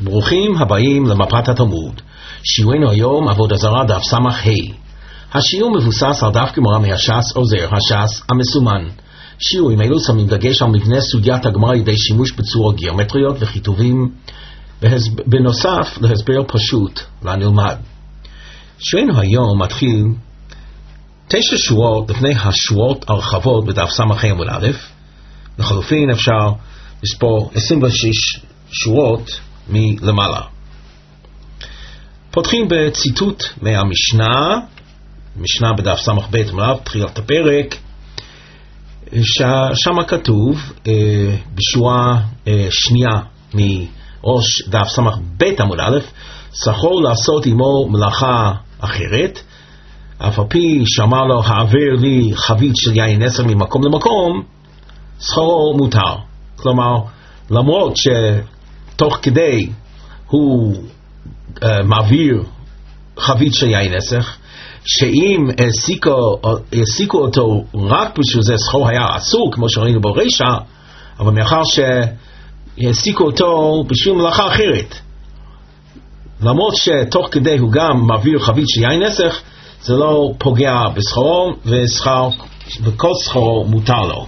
ברוכים הבאים למפת התלמוד. שיעורנו היום עבודה זרה דף סמך ה'. השיעור מבוסס על דף גמרא מהש"ס עוזר הש"ס המסומן. שיעורים אלו שמים דגש על מבנה סוגיית הגמרא על ידי שימוש בצורות גיאומטריות וכיתובים, בנוסף להסבר פשוט לנלמד. שיעורנו היום מתחיל 9 שורות לפני השורות הרחבות בדף סמך ה' עמוד א'. לחלופין אפשר לספור 26 שורות מלמעלה. פותחים בציטוט מהמשנה, משנה בדף סמך ב' עמוד תחילת הפרק, שם כתוב בשורה שנייה מראש דף סמך ב' עמוד א', שכרו לעשות עמו מלאכה אחרת, אף על פי שאמר לו העבר לי חבית של יין נסר ממקום למקום, שכרו מותר. כלומר, למרות שתוך כדי הוא מעביר חבית של יין נסך, שאם העסיקו אותו רק בשביל זה שכרו היה אסור, כמו שראינו ברישא, אבל מאחר שהעסיקו אותו בשביל מלאכה אחרת, למרות שתוך כדי הוא גם מעביר חבית של יין נסך, זה לא פוגע בשכרו, וכל שכרו מותר לו.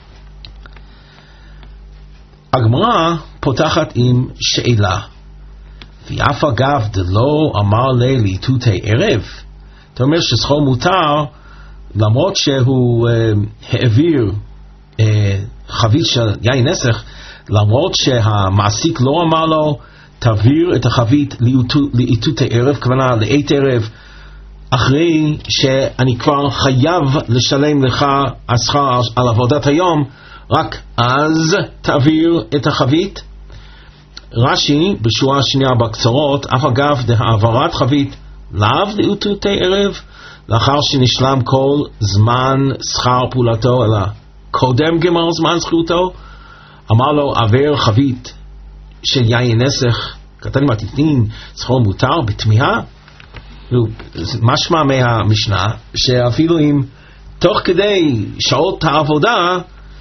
הגמרא פותחת עם שאלה, ואף אגב דלא אמר לאיתותי ערב. אתה אומר ששכרו מותר למרות שהוא העביר חבית של יין נסך, למרות שהמעסיק לא אמר לו תעביר את החבית לאיתותי ערב, כוונה לעת ערב, אחרי שאני כבר חייב לשלם לך השכר על עבודת היום, רק אז תעביר את החבית. רש"י בשורה השנייה בקצרות, אף אגב דהעברת חבית לאו לאיתותי ערב, לאחר שנשלם כל זמן שכר פעולתו, אלא קודם גמר זמן זכותו, אמר לו עבר חבית של יין נסך קטן מתיתין, שכרו מותר בתמיהה. משמע מהמשנה שאפילו אם תוך כדי שעות העבודה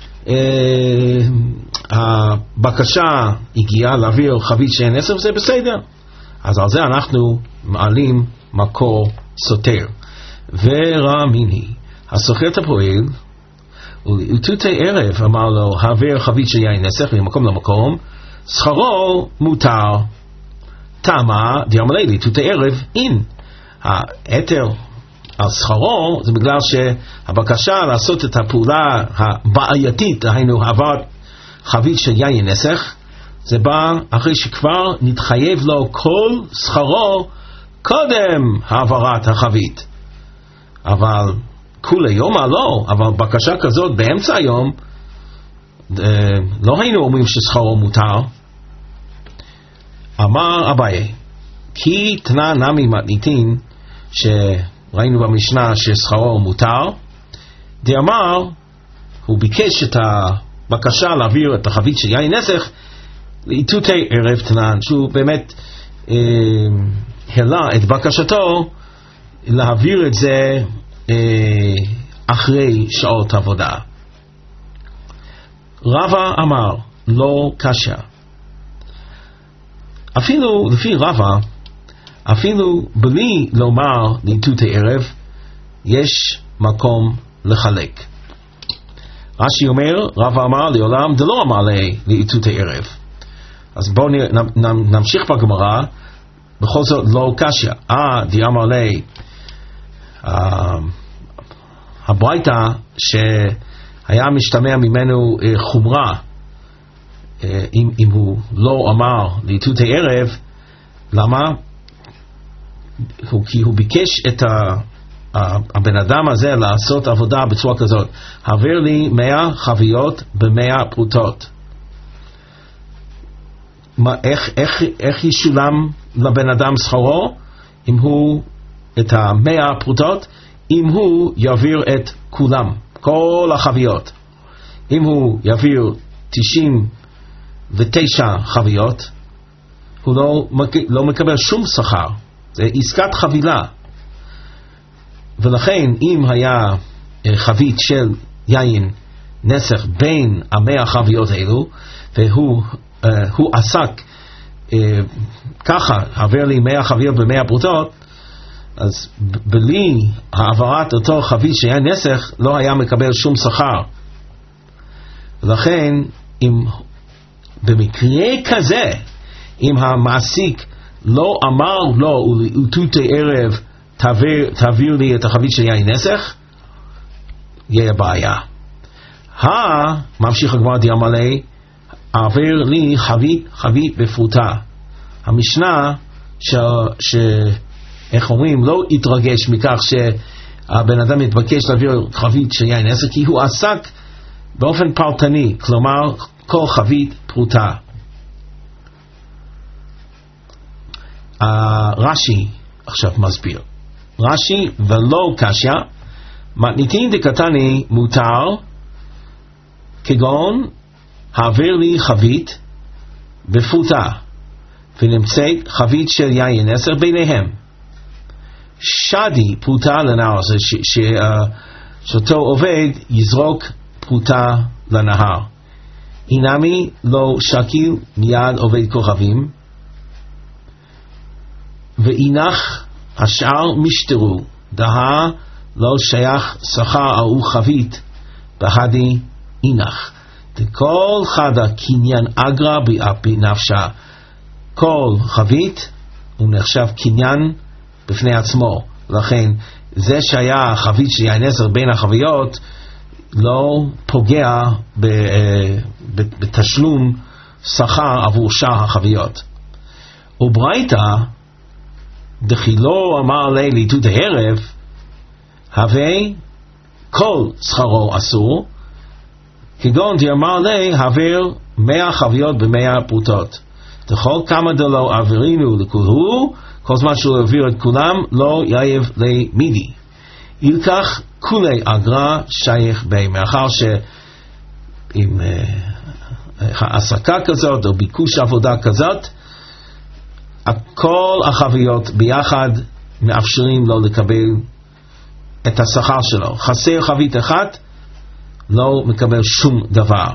הבקשה הגיעה להעביר חבית של נסך, זה בסדר. אז על זה אנחנו מעלים מקור סותר. ורמיני הסוחר את הפועל ולאיתותי ערב אמר לו העבר חבית של יין נסך ממקום למקום, שכרו מותר. תמה דיאמר לי לאיתותי ערב אין. היתר על שכרו זה בגלל שהבקשה לעשות את הפעולה הבעייתית, היינו העברת חבית של יין נסך, זה בא אחרי שכבר נתחייב לו כל שכרו קודם העברת החבית. אבל כולי יומא לא, אבל בקשה כזאת באמצע היום לא היינו אומרים ששכרו מותר. אמר אביי כי תנא נמי מתניתין, שראינו במשנה ששכרו מותר, דאמר הוא ביקש את הבקשה להעביר את החבית של יין נסך לאיתותי ערב תנן, שהוא באמת העלה את בקשתו להעביר את זה אחרי שעות עבודה. רבא אמר לא קשה. אפילו לפי רבא, אפילו בלי לומר לאיתותי ערב יש מקום לחלק. רש"י אומר רבא אמר לעולם דלא אמר לאיתותי ערב. אז בואו נמשיך בגמרא. בכל זאת לא קשיא. דיאמר לי הברייתא שהיה משתמע ממנו חומרה אם הוא לא אמר לאיתותי ערב. למה? כי הוא ביקש את הבן אדם הזה לעשות עבודה בצורה כזאת, העביר לי 100 חביות ב100 פרוטות. איך ישולם לבן אדם שכרו? אם הוא את 100 פרוטות, אם הוא יעביר את כולם, כל החביות. אם הוא יעביר 99 חביות, הוא לא מקבל שום שכר. זה עסקת חבילה. ולכן אם היה חבית של יין נסך בין 100 חביות אלו, והוא עסק ככה, העבר לי 100 חביות ב100 פרוטות, אז בלי העברת אותו חבית שהיה נסך, לא היה מקבל שום שכר. ולכן, במקרה כזה, אם המעסיק לא אמר לו, ולתותי ערב, תעביר לי את החבית של יין נסך, יהיה בעיה. ממשיך הגמרא דיאמר לי, העבר לי חבית בפרוטה. המשנה איך אומרים, לא התרגש מכך שהבן אדם מתבקש להעביר חבית של יין נסך, כי הוא עסק באופן פרטני, כלומר כל חבית פרוטה. רש"י עכשיו מסביר, רש"י ולא קשיא, מתניתין דקתני מותר, כגון העביר לי חבית בפרוטה, ונמצאת חבית של יין נסך ביניהם. שדי פרוטה לנהר, שאותו עובד יזרוק פרוטה לנהר. אינמי לא שקיל מיד עובד כוכבים, ואינך השאר משתרו, דהה לא שייך שכר או חבית בהדי אינך. דכל חדה קניין אגרה באפי נפשה. כל חבית הוא נחשב קניין בפני עצמו. לכן זה שהיה חבית של יין נסך בין החביות לא פוגע בתשלום שכר עבור שאר החביות. וברייתא דחילו אמר לי ליטות הערב, הווה כל שכרו אסור, כגון דאמר לי העבר 100 חביות ב100 פרוטות. דכל כמה דלא עבירינו לכולו, כל זמן שהוא העביר את כולם, לא יאיב לי מידי. ילקח כולי אגרה שייך בי, מאחר שעם העסקה כזאת או ביקוש עבודה כזאת, כל החביות ביחד מאפשרים לו לקבל את השכר שלו. חסר חבית אחת, לא מקבל שום דבר.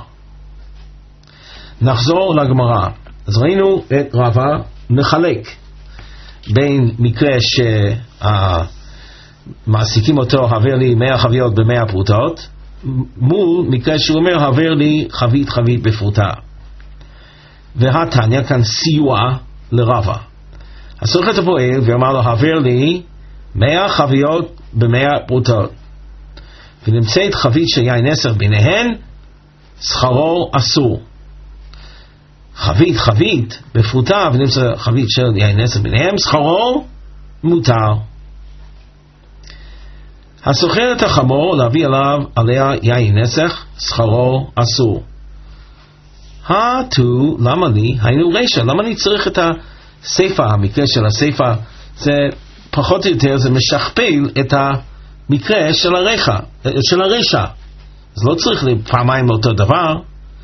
נחזור לגמרא. אז ראינו את רבא מחלק בין מקרה שמעסיקים אותו, העבר לי 100 חביות ב100 פרוטות, מול מקרה שהוא אומר, העבר לי חבית בפרוטה. והתניא כאן סיוע לרבא. אז צריך את הפועל ואמר לו, העבר לי 100 חביות ב100 פרוטות, ונמצאת חבית של יין נסך ביניהן, שכרו אסור. חבית בפרוטה ונמצא חבית של יין נסך ביניהם, שכרו מותר. הסוחר את החמור להביא עליה יין נסך, שכרו אסור. למה לי? היינו רשע, למה אני צריך את הסיפה? המקרה של הסיפה זה פחות או יותר, זה משכפל את המקרה של הרשע. אז לא צריך פעמיים לאותו דבר.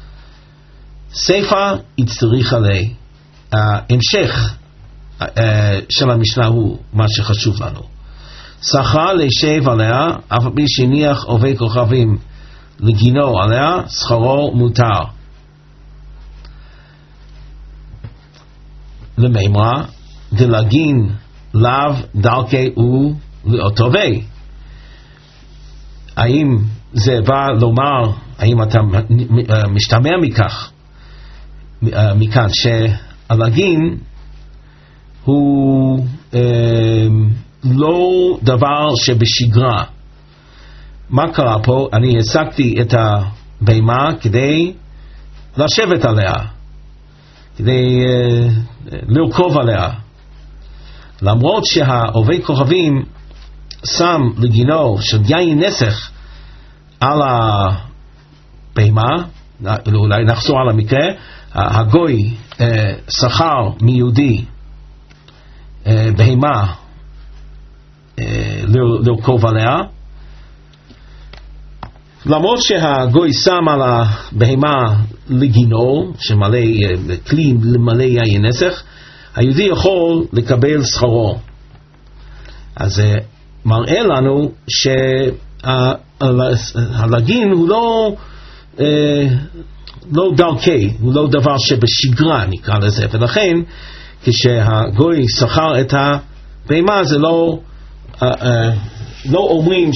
סיפה יצטריך עלי. ההמשך של המשנה הוא מה שחשוב לנו. שכר לשב עליה, אף על פי שהניח עובד כוכבים לגינו עליה, שכרו מותר. למימרה, דלגין לאו דרכי הוא לאותו וי. האם זה בא לומר, האם אתה משתמע מכאן שהלגין הוא לא דבר שבשגרה. מה קרה פה? אני העסקתי את הבהמה כדי לשבת עליה, כדי לרכוב עליה. למרות שהעובד כוכבים שם לגינו של יין נסך על הבהמה, אולי נחזור על המקרה, הגוי שכר מיהודי בהמה לרכוב עליה, למרות שהגוי שם על הבהמה לגינו שמלא כלי למלא יין נסך, היהודי יכול לקבל שכרו. אז זה מראה לנו שהלגין הוא לא לא דרכי, הוא לא דבר שבשגרה נקרא לזה, ולכן כשהגוי שכר את הבהמה זה לא אומרים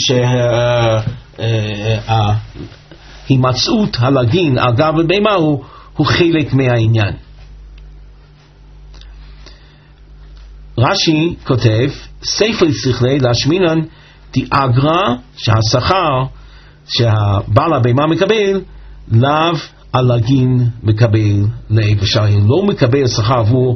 שההימצאות הלגין על גב הבהמה הוא חלק מהעניין. רש"י כותב, ספר שכלי להשמינן תאגרה שהשכר שהבעל הבהמה מקבל לאו הלגין מקבל ושהוא לא מקבל שכר עבור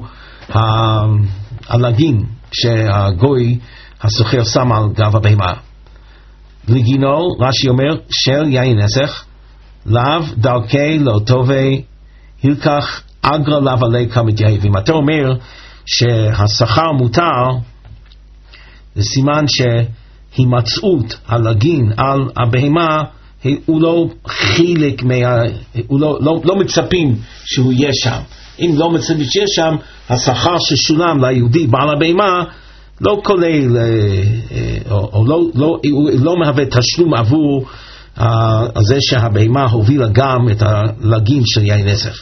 הלגין שהגוי הסוחר שם על גב הבהמה. לגינו רש"י אומר של יין נסך לאו דרכי לא טובי הלקח אגרה לאו עלי כמתייב. אם אתה אומר שהשכר מותר, זה סימן שהימצאות הלגין על הבהמה הוא לא חלק לא מצפים שהוא יהיה שם. אם לא מצפים שיהיה שם, השכר ששולם ליהודי בעל הבהמה לא כולל או לא מהווה תשלום עבור זה שהבהמה הובילה גם את הלגין של יין נסך.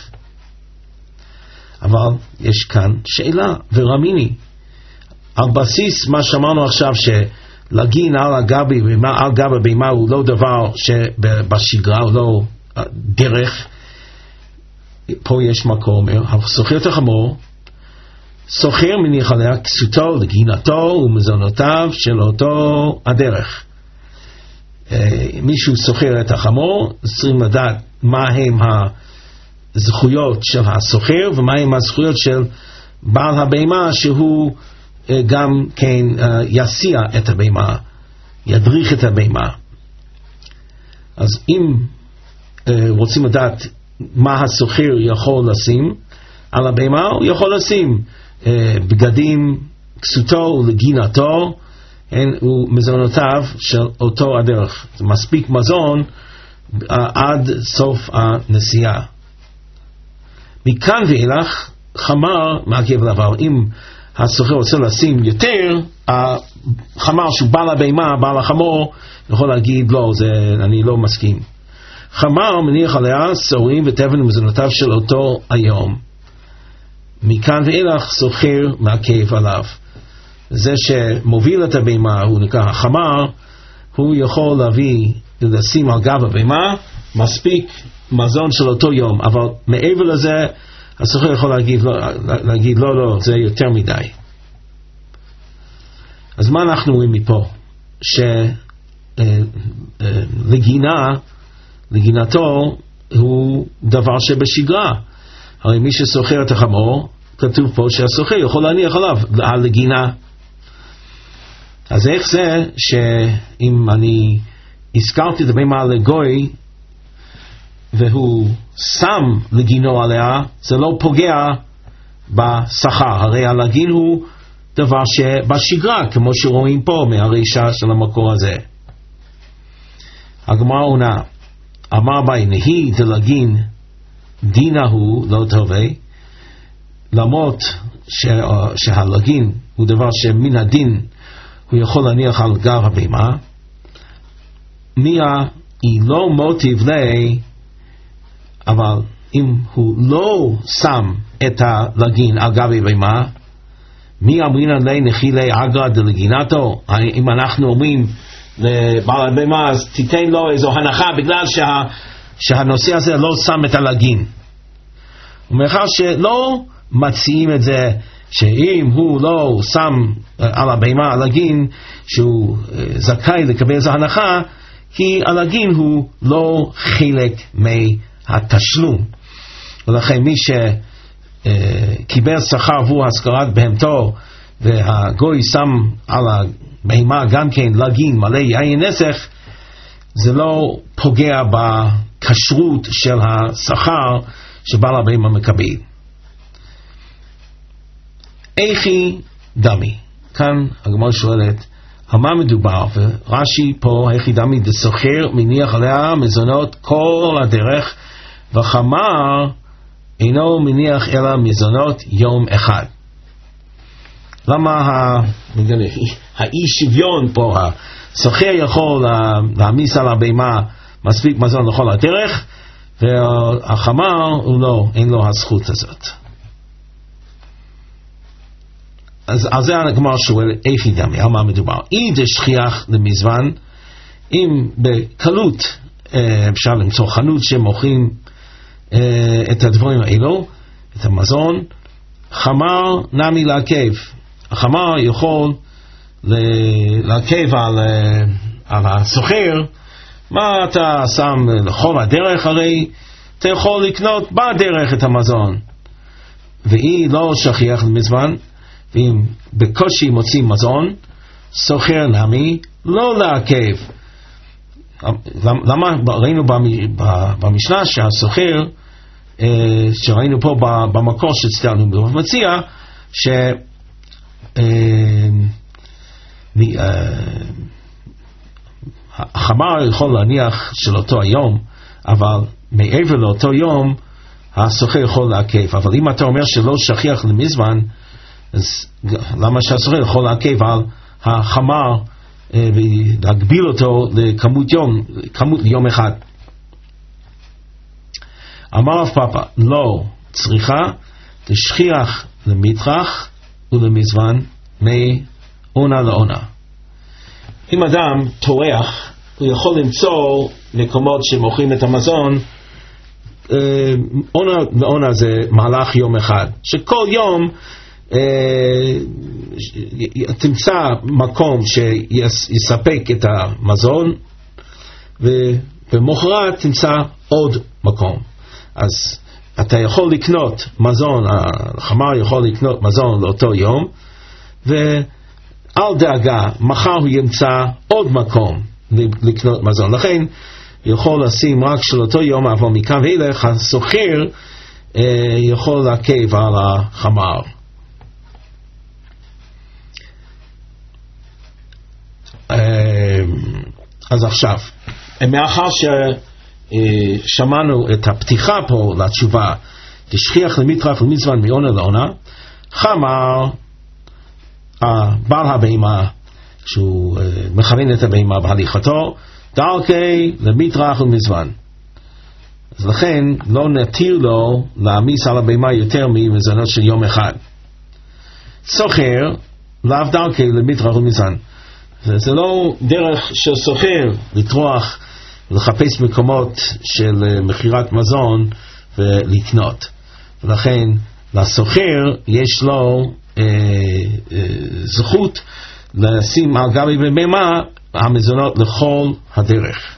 אבל יש כאן שאלה ורמיני על בסיס מה שאמרנו עכשיו שלגין על גב הבהמה הוא לא דבר שבשגרה, הוא לא דרך. פה יש מקום, סוחר את החמור, סוחר מניח עליה כסותו לגינתו ומזונותיו של אותו הדרך. מישהו סוחר את החמור, צריכים לדעת מה הם הזכויות של הסוחר ומה הם הזכויות של בעל הבהמה שהוא גם כן יסיע את הבהמה, ידריך את הבהמה. אז אם רוצים לדעת מה הסוחר יכול לשים על הבהמה, הוא יכול לשים בגדים, כסותו ולגינתו ומזונותיו של אותו הדרך. זה מספיק מזון עד סוף הנסיעה. מכאן ואילך חמר מעכב לעבר. אם הסוחר רוצה לשים יותר, החמר שהוא בעל הבהמה, בעל החמור, יכול להגיד לא, אני לא מסכים. חמר מניח עליה סורים ותבן ומזונותיו של אותו היום. מכאן ואילך סוחר מעכב עליו. זה שמוביל את הבהמה הוא נקרא החמר, הוא יכול לשים על גב הבהמה מספיק מזון של אותו יום, אבל מעבר לזה הסוחר יכול להגיד לא, זה יותר מדי. אז מה אנחנו רואים מפה? לגינתו הוא דבר שבשגרה. הרי מי שסוחר את החמור, כתוב פה שהסוחר יכול להניח עליו הלגינה. אז איך זה שאם אני הזכרתי את הבהמה לגוי והוא שם לגינו עליה, זה לא פוגע בשכר? הרי הלגין הוא דבר שבשגרה, כמו שרואים פה מהרישה של המקור הזה. הגמרא עונה, אמר בי נהי דלגין דינה הוא לא טובי, למרות שהלגין הוא דבר שמן הדין הוא יכול להניח על גב הבהמה, מיה היא לא מוטיב לי, אבל אם הוא לא שם את הלגין על גב הבהמה, מי אמרינן לי נחילי אגרא דלגינתו? אם אנחנו אומרים לבעל הבהמה אז תיתן לו איזו הנחה בגלל שהנושא הזה לא שם את הלגין. ומאחר שלא מציעים את זה שאם הוא לא שם על הבהמה הלגין שהוא זכאי לקבל איזו הנחה, כי הלגין הוא לא חלק מהתשלום. ולכן מי שקיבל שכר עבור השכרת בהמתו והגוי שם על הבהמה גם כן לגין מלא יין נסך, זה לא פוגע בכשרות של השכר שבעל הבהמה מקבל. איכי דמי, כאן הגמרא שואלת על מה מדובר, ורש"י פה איכי דמי דסוחר מניח עליה מזונות כל הדרך, וחמר אינו מניח אלא מזונות יום אחד. למה האי שוויון פה? הסוחר יכול להעמיס על הבהמה מספיק מזון לכל הדרך, והחמר הוא לא, אין לו הזכות הזאת. אז על זה הגמרא שואל איפי דמי, על מה מדובר? אי דשכיח למזמן, אם בקלות אפשר למצוא חנות שמוכרים את הדברים האלו, את המזון, חמר נמי לעכב. החמר יכול לעכב על הסוחר. מה אתה שם לכל הדרך? הרי אתה יכול לקנות בדרך את המזון. והיא לא שכיח למזמן, ואם בקושי מוצאים מזון, סוחר נמי לא לעכב. למה ראינו במשנה שהסוחר, שראינו פה במקור שצטלנו מציע, החמר יכול להניח של אותו היום, אבל מעבר לאותו יום הסוחר יכול לעכב. אבל אם אתה אומר שלא שכיח למזמן, אז למה שהסוחר יכול לעכב על החמר ולהגביל אותו לכמות יום אחד? אמר רב פאפא, לא צריכה לשכיח למטרח ולמזמן מעונה לעונה. אם אדם טורח, הוא יכול למצוא מקומות שמוכרים את המזון. עונה לעונה זה מהלך יום אחד, שכל יום תמצא מקום שיספק את המזון, ובמחרת תמצא עוד מקום. אז אתה יכול לקנות מזון, החמר יכול לקנות מזון לאותו יום, ואל דאגה, מחר הוא ימצא עוד מקום לקנות מזון. לכן יכול לשים רק של אותו יום, אבל מכאן ואילך הסוחר יכול לעכב על החמר. אז עכשיו, מאחר ששמענו את הפתיחה פה לתשובה, תשכיח למטרח ולמזמן מעונה לעונה, חמר, בעל הבהמה, שהוא מכוון את הבהמה בהליכתו, דרכי למטרח ולמזמן. אז לכן לא נתיר לו להעמיס על הבהמה יותר ממזונות של יום אחד. סוחר, לאו דרכי למטרח ולמזמן. זה לא דרך של סוחר לטרוח ולחפש מקומות של מחירת מזון ולקנות. ולכן לסוחר יש לו זכות לשים על גבי בהמה המזונות לכל הדרך.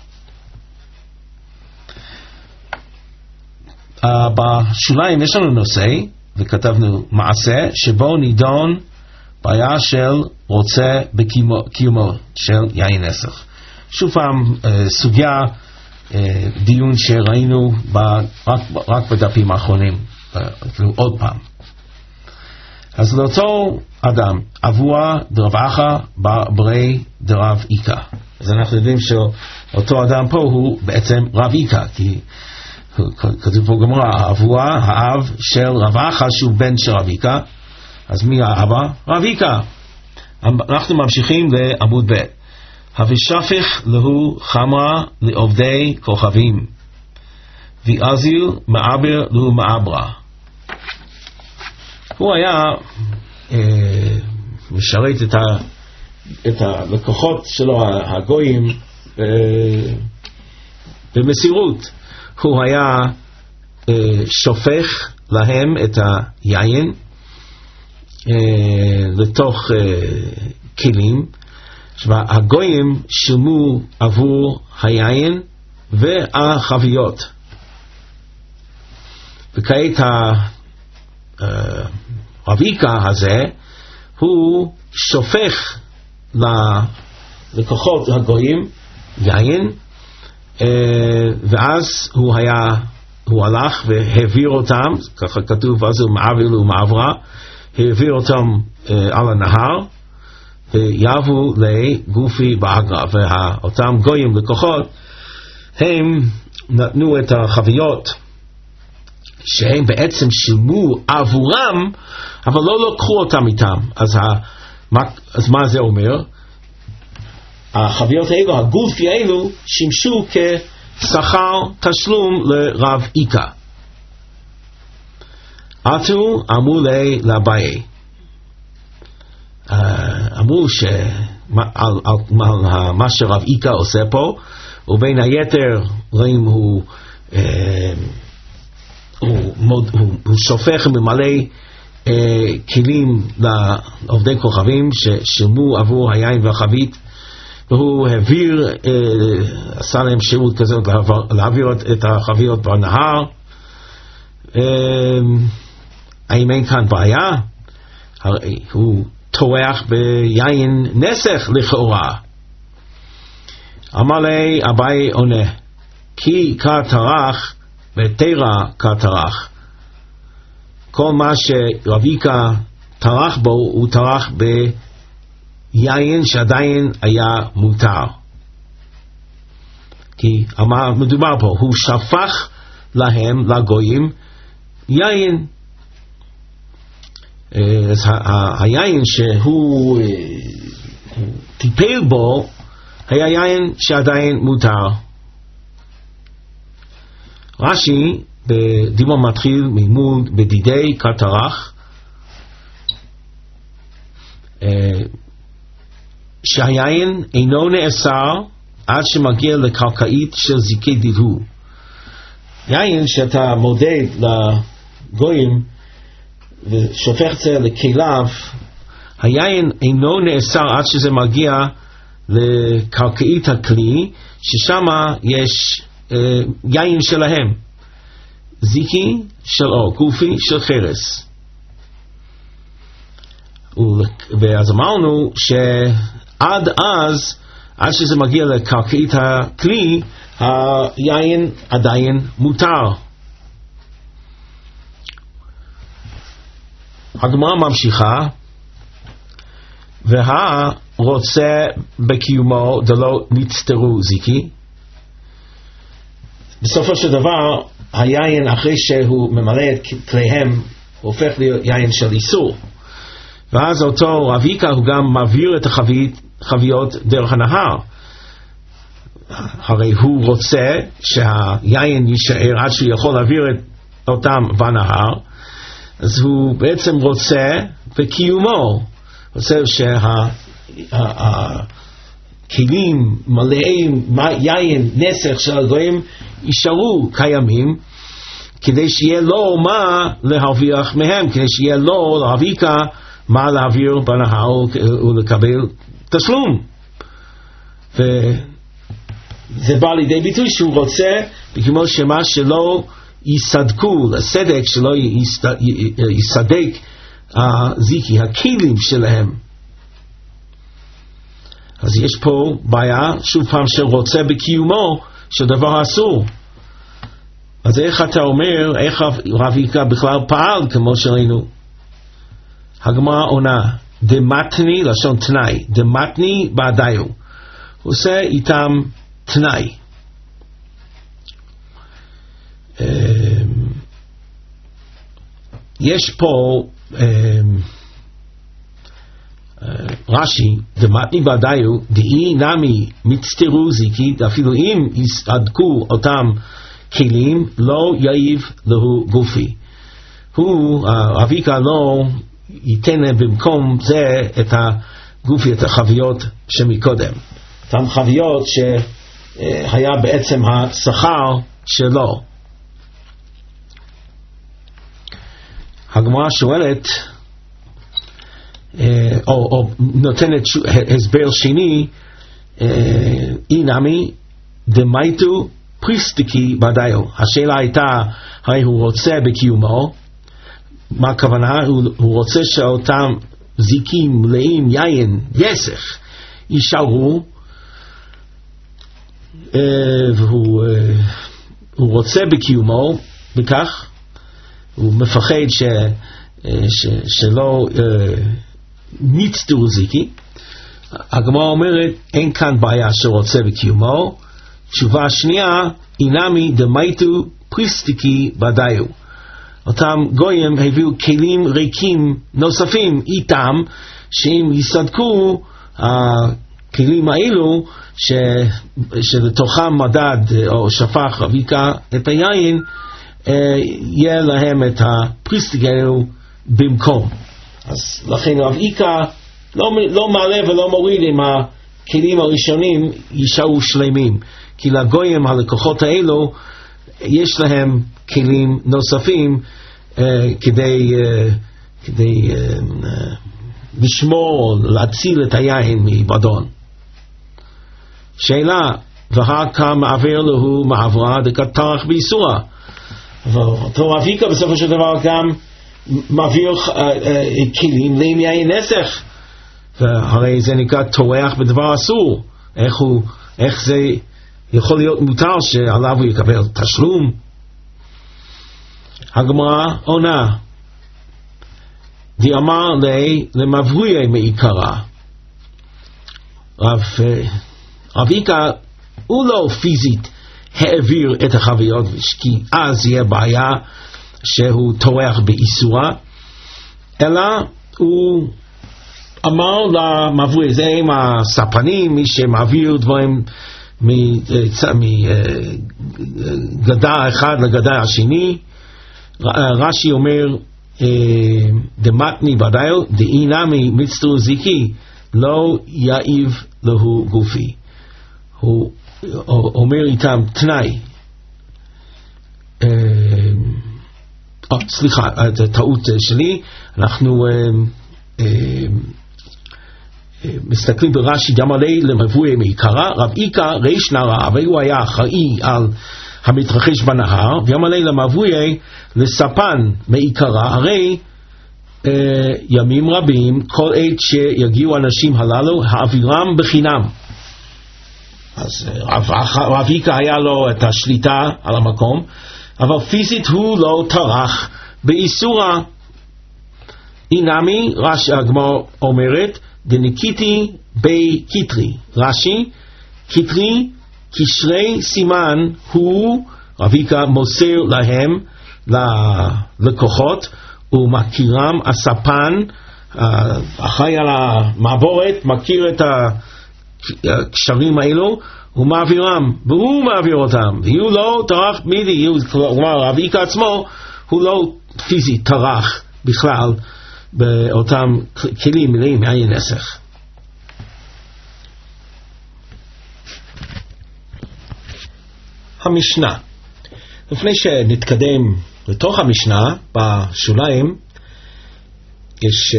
בשוליים יש לנו נושא, וכתבנו מעשה, שבו נידון בעיה של רוצה בקיומו של יין נסך. שוב פעם, סוגיה, דיון שראינו רק בדפים האחרונים, עוד פעם. אז לאותו אדם, אבוה דרב אחא ברי דרב איקה. אז אנחנו יודעים שאותו אדם פה הוא בעצם רב איקה, כי כתוב פה גמרא, אבוה, האב של רב אחא שהוא בן של רב איקה. אז מי האבא? רב איקה. אנחנו ממשיכים לעמוד ב'. הוושפך להו חמרה לעובדי כוכבים, ואזיל מעבר להו מעברה. הוא היה משרת את הלקוחות שלו, הגויים, במסירות. הוא היה שופך להם את היין לתוך כלים. הגויים שילמו עבור היין והחביות, וכעת רב איקה הזה הוא שופך ללקוחות הגויים יין, ואז הוא הלך והעביר אותם, ככה כתוב, אז הוא מעביר ומעברה, העביר אותם על הנהר ויבו לגופי באגרה. ואותם גויים לקוחות הם נתנו את החביות שהם בעצם שילמו עבורם, אבל לא לקחו אותם איתם. אז מה זה אומר? החביות האלו, הגופי האלו, שימשו שכר תשלום לרב איקה. עתו אמרו לאביי, אמרו מה שרב איקה עושה פה, ובין היתר רואים הוא שופך ממלא כלים לעובדי כוכבים ששילמו עבור היין והחבית, והוא עשה להם שירות כזה להעביר את החביות בנהר. האם אין כאן בעיה? הרי הוא טורח ביין נסך לכאורה. אמר לי אביי עונה, כי כתרח ותרא כתרח. כל מה שרב איקה טרח בו, הוא טרח ביין שעדיין היה מותר. כי מדובר פה, הוא שפך להם, לגויים, יין. אז היין שהוא טיפל בו, היה יין שעדיין מותר. רש"י בדימון מתחיל מימוד בדידי כתרח, שהיין אינו נאסר עד שמגיע לקרקעית של זיקי דילהו. יין שאתה מודד לגויים ושופך את זה לכליו, היין אינו נאסר עד שזה מגיע לקרקעית הכלי, ששם יש יין שלהם, זיקי של אור, גופי של חרס. ואז אמרנו שעד עד שזה מגיע לקרקעית הכלי, היין עדיין מותר. הגמרא ממשיכה, והרוצה בקיומו דלא נצטרו זיקי. בסופו של דבר היין אחרי שהוא ממלא את כליהם הופך להיות יין של איסור, ואז אותו רב איקה הוא גם מעביר את החביות דרך הנהר. הרי הוא רוצה שהיין יישאר עד שהוא יכול להעביר אותם בנהר, אז הוא בעצם רוצה בקיומו, רוצה כלים מלאים יין נסך של הגויים יישארו קיימים, כדי שיהיה לו מה להרוויח מהם, כדי שיהיה לו לרב איקה מה להעביר בנהר ולקבל תשלום. וזה בא לידי ביטוי שהוא רוצה כמו שמה שלא יסדקו, לסדק שלא יסדק הזיקי, הכלים שלהם. אז יש פה בעיה, שוב פעם, שרוצה בקיומו של דבר אסור. אז איך אתה אומר, איך רב איקה בכלל פעל כמו שראינו? הגמרא עונה, דמתני, לשון תנאי, דמתני בעדיו, הוא עושה איתם תנאי. יש פה רש"י, דמתני בעדיו, דאי נמי מצטרו זיקי, אפילו אם יסדקו אותם כלים, לא יעיב לו גופי. הוא, רב איקה לא ייתן במקום זה את הגופי, את החביות שמקודם, אותם חביות שהיה בעצם השכר שלו. הגמרא שואלת, או נותנת הסבר שני, אינמי דמייטו פריסטיקי בעדיו. השאלה הייתה, הרי הוא רוצה בקיומו, מה הכוונה? הוא רוצה שאותם זיקים מלאים יין יסך יישארו, והוא רוצה בקיומו בכך, הוא מפחד שלא נצטרו זיקי. הגמרא אומרת, אין כאן בעיה שרוצה בקיומו. תשובה שנייה, אינמי דמייטו פריסטיקי בעדיו. אותם גויים הביאו כלים ריקים נוספים איתם, שאם יסדקו הכלים האלו שלתוכם מדד או שפך רב איקה את היין, יהיה להם את הפריסטיק האלו במקום. אז לכן רב איקה לא מעלה ולא מוריד עם הכלים הראשונים יישארו שלמים, כי לגויים הלקוחות האלו יש להם כלים נוספים כדי לשמור, להציל את היין מבדון. שאלה, והכה מעבר לו מעברה דקטרח באיסורה. ואותו רב איקה בסופו של דבר גם מעביר כלים ליין נסך, והרי זה נקרא טורח בדבר אסור. איך זה יכול להיות מותר שעליו הוא יקבל תשלום? הגמרא עונה, דאמר למבויה מעיקרה. רב איקה הוא לא פיזית העביר את החביות, כי אז יהיה בעיה שהוא טורח באיסורה, אלא הוא אמר למבויה, זה עם הספנים, מי שמעביר דברים מגדה אחד לגדה השני. רש"י אומר, דמתני בדיו דאינמי מצטרו זיקי לא יאיב לו גופי. הוא אומר איתם תנאי, סליחה, טעות שלי, אנחנו מסתכלים ברש"י, דאמר למבויה מעיקרה, רב איקה ריש נערה, אבל הוא היה אחראי על המתרחש בנהר, ואמר למבויה לספן מעיקרה, הרי ימים רבים כל עת שיגיעו אנשים הללו העבירם בחינם. אז רב איקה היה לו את השליטה על המקום, אבל פיזית הוא לא טרח באיסורה. אינמי, הגמרא אומרת, דניקיתי בי קיטרי. רש"י, קיטרי קשרי סימן הוא, רב איקה מוסר להם, ללקוחות, ומכירם הספן, אחראי על המעבורת, מכיר את הקשרים האלו, הוא מעבירם, והוא מעביר אותם, והוא לא טרח מידי, כלומר רב איקה עצמו, הוא לא פיזית טרח בכלל, באותם כלים מלאים מעין נסך. המשנה. לפני שנתקדם לתוך המשנה, בשוליים יש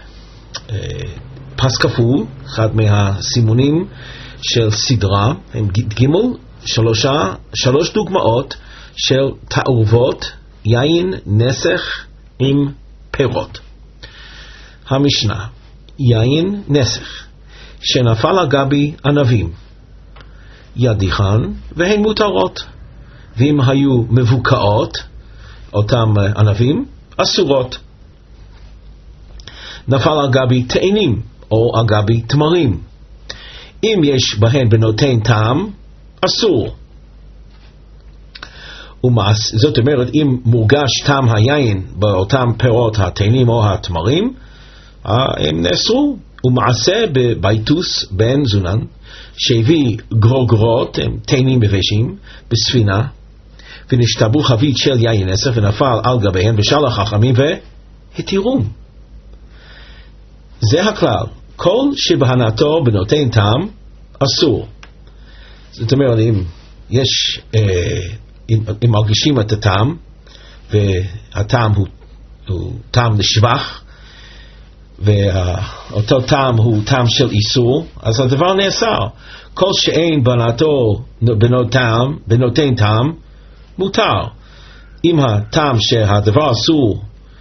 פס כפול, אחד מהסימונים של סדרה, הם ג' שלוש דוגמאות של תערובות יין נסך עם פירות. המשנה, יין נסך שנפל על גבי ענבים, ידיחן והן מותרות, ואם היו מבוקעות אותם ענבים אסורות. נפל על גבי תאנים או על גבי תמרים, אם יש בהן בנותן טעם אסור. זאת אומרת, אם מורגש טעם היין באותם פירות התאנים או התמרים, הם נאסרו. ומעשה בביתוס בן זונן שהביא גרוגרות, הם תאנים מבשים, בספינה, ונשתבו חבית של יין נסך ונפל על גביהן, ושאל החכמים והתירום. זה הכלל, כל שבהנאתו בנותן טעם אסור. זאת אומרת, אם יש, אם מרגישים את הטעם, והטעם הוא טעם לשבח, ואותו טעם הוא טעם של איסור, אז הדבר נאסר. כל שאין בנאתו בנותן טעם מותר. אם הטעם שהדבר אסור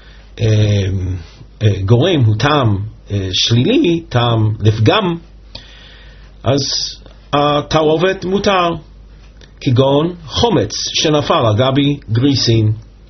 גורם הוא טעם שלילי, טעם לפגם, אז התערובת מותר, כגון חומץ שנפל על גבי גריסין.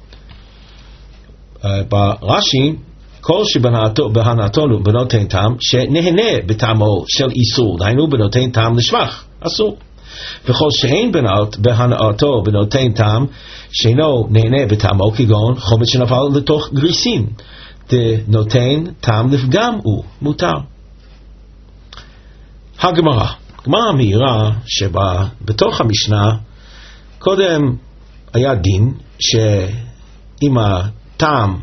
ברש"י, כל שבהנאתו בנותן טעם שנהנה בטעמו של איסור, דהיינו בנותן טעם לשבח, אסור. וכל שאין בהנאתו בנותן טעם שאינו נהנה בטעמו, כגון חומץ שנפל לתוך גריסין, דנותן טעם לפגם הוא מותר. הגמרא המהירה שבתוך המשנה, קודם היה דין שאם הטעם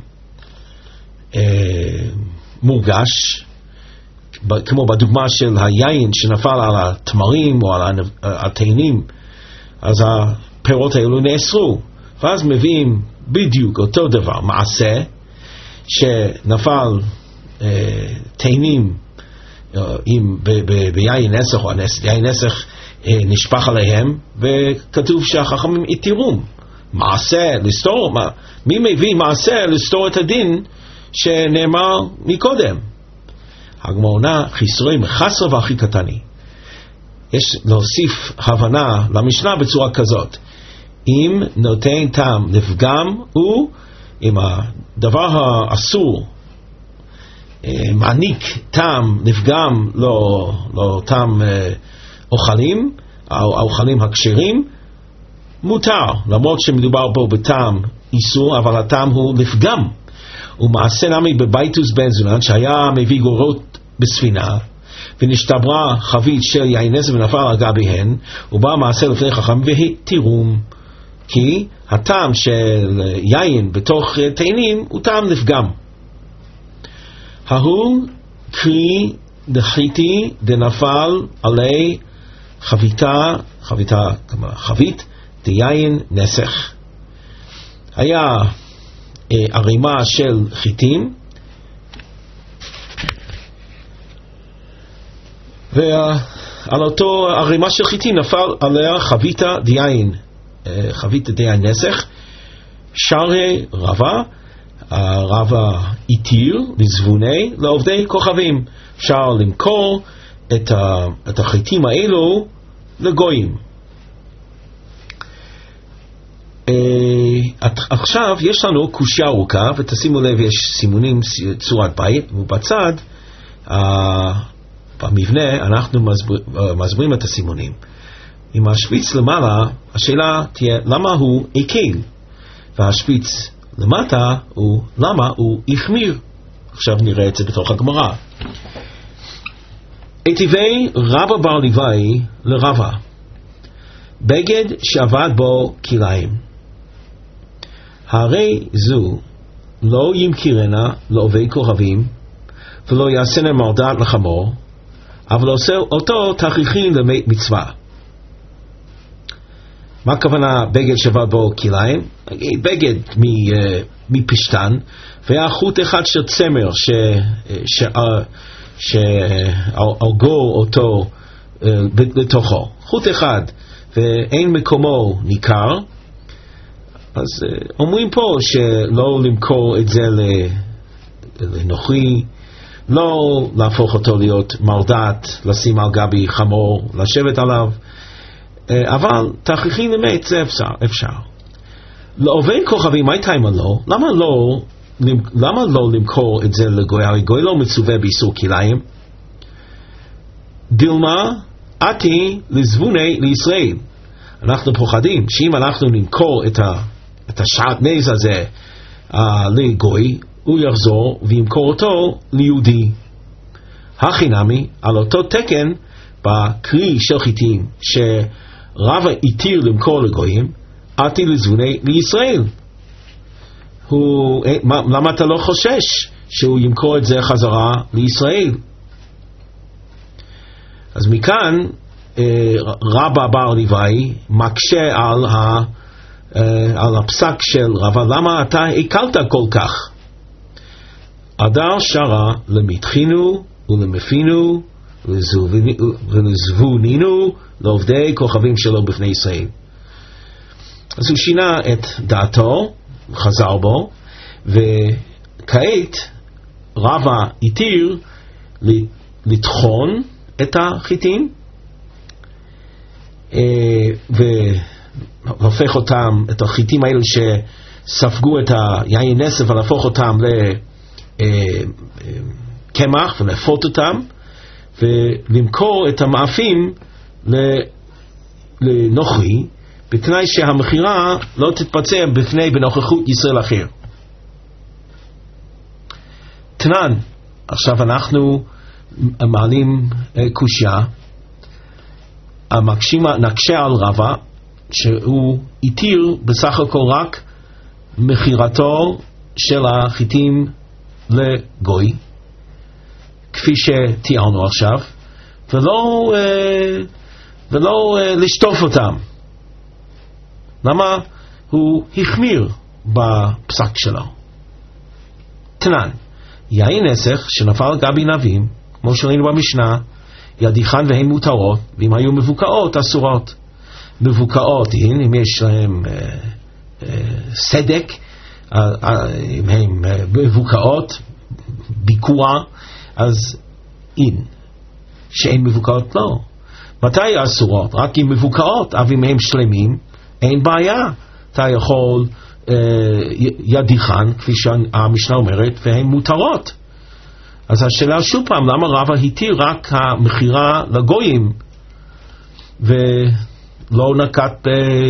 מורגש, כמו בדוגמה של היין שנפל על התמרים או על התאנים, אז הפירות האלו נאסרו, ואז מביאים בדיוק אותו דבר, מעשה שנפל תאנים ביין נסך, או יין נסך נשפך עליהם, וכתוב שהחכמים התירום. מעשה לסתור, מי מביא מעשה לסתור את הדין שנאמר מקודם? הגמרא עונה, חיסורי מחסר והכי קטני. יש להוסיף הבנה למשנה בצורה כזאת: אם נותן טעם לפגם, הוא אם הדבר האסור מעניק טעם לפגם, לא טעם אוכלים, האוכלים הכשרים, מותר, למרות שמדובר פה בטעם איסור, אבל הטעם הוא לפגם. ומעשה נמי בביתוס בן זונן, שהיה מביא גורות בספינה, ונשתברה חבית של יין נסך ונפל על גביהן, ובא מעשה לפני חכם והתירום, כי הטעם של יין בתוך תאנים הוא טעם לפגם. ההוא קרי דחיתי דנפל עלי חבית דיין נסך. היה ערימה של חיטים, ועל אותו ערימה של חיטים נפל עליה חביתה דיין נסך. שרי רבה התיר לזבוני לעובדי כוכבים. אפשר למכור את החיטים האלו לגויים. עכשיו יש לנו קושיה ארוכה, ותשימו לב, יש סימונים צורת בית, ובצד במבנה אנחנו מסבירים את הסימונים. עם השפיץ למעלה, השאלה תהיה למה הוא הקל, והשפיץ למטה הוא למה הוא החמיר. עכשיו נראה את זה בתוך הגמרא. היטיבי רבא בר לוי לרבא, בגד שעבד בו כליים, הרי זו לא ימכרנה לעובדי כוכבים, ולא יעשנה מרדעת לחמור, אבל עושה אותו תכריכין למצווה. מה הכוונה בגד שעבד בו כליים? בגד מפשטן, והיה חוט אחד של צמר שארגו אותו לתוכו, חוט אחד, ואין מקומו ניכר. אז אומרים פה שלא למכור את זה לנוחי, לא להפוך אותו להיות מרדעת, לשים על גבי חמור, לשבת עליו, אבל תכריכין למת זה אפשר. לעובד כוכבים, מה הייתה מה לא? למה לא למכור את זה לגוי? הרי גוי לא מצווה באיסור כליים. דילמה עתי לזבוני לישראל. אנחנו פוחדים שאם אנחנו נמכור את השעטנז הזה לגוי, הוא יחזור וימכור אותו ליהודי. הכי על אותו תקן בקרי של חיטים שרבא התיר למכור לגויים, עתי לזבוני לישראל. למה אתה לא חושש שהוא ימכור את זה חזרה לישראל? אז מכאן רבא בר לוי מקשה על הפסק של רבא, למה אתה הקלת כל כך? אדר שרה למתחינו ולמפינו ולזבונינו לעובדי כוכבים שלו בפני ישראל. אז הוא שינה את דעתו, חזר בו, וכעת רבא התיר לטחון את החיטים ולהפוך אותם, את החיטים האלו שספגו את היין נסך, ולהפוך אותם לקמח ולפות אותם ולמכור את המאפים לנוכרי, בתנאי שהמחירה לא תתבצע בפני בנוכחות ישראל אחר. תנן, עכשיו אנחנו מעלים קושיה, נקשה על רבא שהוא התיר בסך הכל רק מחירתו של החיטים לגוי, כפי שתיארנו עכשיו, ולא לשטוף אותם. למה? הוא החמיר בפסק שלו. תנן, יין נסך שנפל על גבי נבים, כמו שראינו במשנה, ידיחן והן מותרות, ואם היו מבוקעות אסורות. מבוקעות, אם יש להם סדק, אם הן מבוקעות, ביקוע, אז אין. שאין מבוקעות לא. מתי אסורות? רק אם מבוקעות, אבל אם הם שלמים, אין בעיה. אתה יכול ידיחן, כפי שהמשנה אומרת, והן מותרות. אז השאלה שוב פעם, למה רבא התיר רק המחירה לגויים, ולא נקט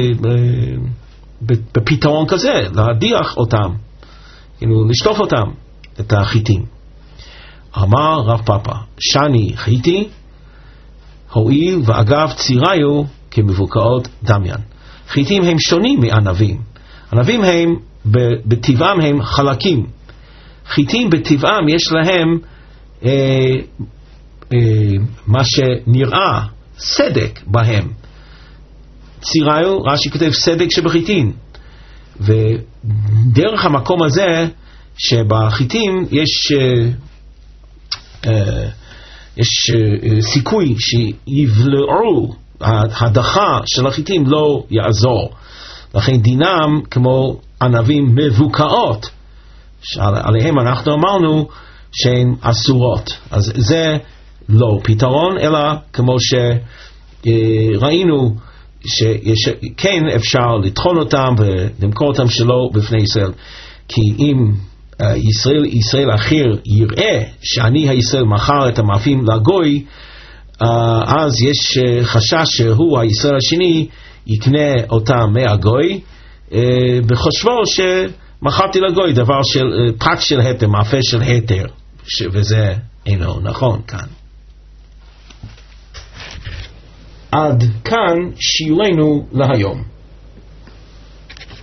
בפתרון כזה, להדיח אותם, לשטוף אותם, את החיטים. אמר רב פאפא, שני חיטי, הואיל ואגב ציריו כמבוקעות דמיין. חיטים הם שונים מענבים. ענבים הם, בטבעם הם חלקים. חיטים בטבעם יש להם מה שנראה סדק בהם. ציריו, רש"י כותב סדק שבחיטין. ודרך המקום הזה שבחיטים יש סיכוי שיבלעו, הדחה של החיטים לא יעזור. לכן דינם כמו ענבים מבוקעות, שעליהם אנחנו אמרנו שהן אסורות. אז זה לא פתרון, אלא כמו שראינו שכן אפשר לטחון אותם ולמכור אותם שלא בפני ישראל. כי אם ישראל אחר יראה שאני הישראל מכר את המאפים לגוי, אז יש חשש שהוא הישראל השני יקנה אותם מהגוי בחושבו שמכרתי לגוי דבר של פרט של היתר, מאפה של היתר, וזה אינו נכון כאן. עד כאן שיעורנו להיום.